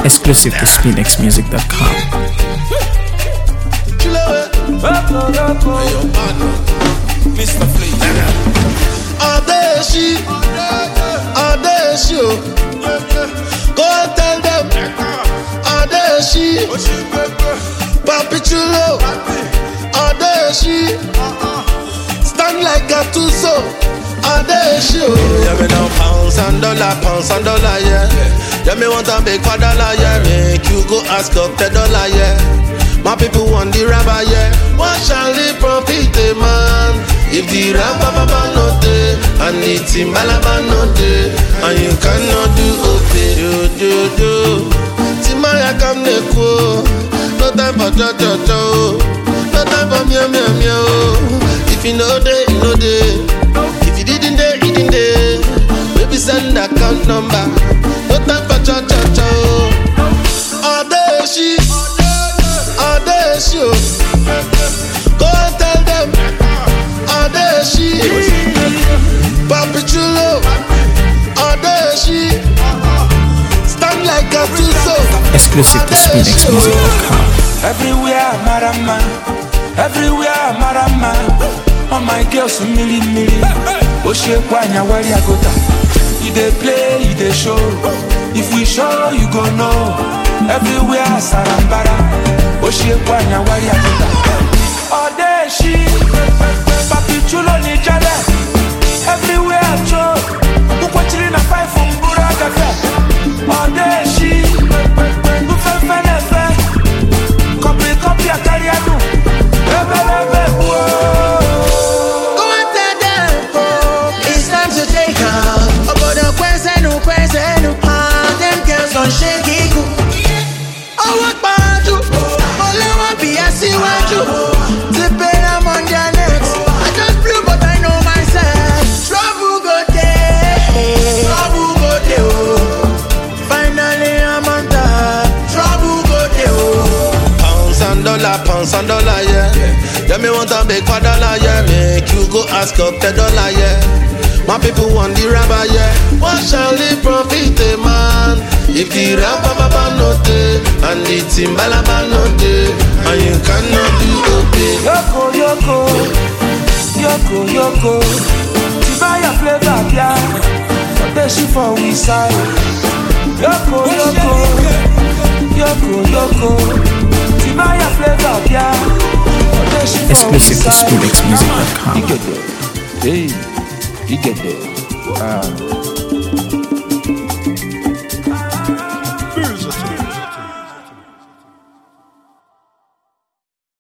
Exclusive to SpinXmusic.com. Mr. Fleet. Adeshi, go and tell them. Adeshi, Papi Chulo, Adeshi, stand like a Tuso. Adeshi, yeah me now pounds and dollar, yeah. Yeah me want a big $1, yeah. Make you go ask up $10, yeah. My people want the rabbi, yeah. What shall they profit, man? If the rabba no day and the timbalaba no day, and you cannot do okay, do. Timaya come neko, no time for cho, no time for meow. If you know day, you know day. If you didn't day, baby send account number. No time for cho. Adeshi, go and tell them. Adeshi, Papi Chulo, Adeshi, stand like a Tuso. Exclusive to SpinXmusic.com. Everywhere marama. All my girls mili. Oshe kwanya wari agota. You dey play, you dey show. If we show, you go know. Everywhere sarambara. Oshe kwanya wari agota. Adeshi, Papi Chulo ni jale. Everywhere I show. Ukwa chili na five from Buragafe. Adeshi, ufefe. Copy a carriado. Lebe, whoa. Go and tell them, it's time to take off. About the question, them girls don't shake it. Oh, what about you? All I want be a see what you. Zipping I'm on their necks. I just flew, but I know myself. Trouble go there. Oh. Finally I'm on top. Trouble go there. Oh. Pounds and dollar, yeah. Yeah, me want a big $1, yeah. Make you go ask up $10, yeah. My people want the rabbi, yeah. What shall they profit, man? If the rabba no day and the timbalaba no day, and you cannot do okay. Yoko. Tibaya flavor, yeah. Adeshi for we side. Yoko. Tibaya flavor, yeah. Exclusive to SpinXmusic.com. You get there.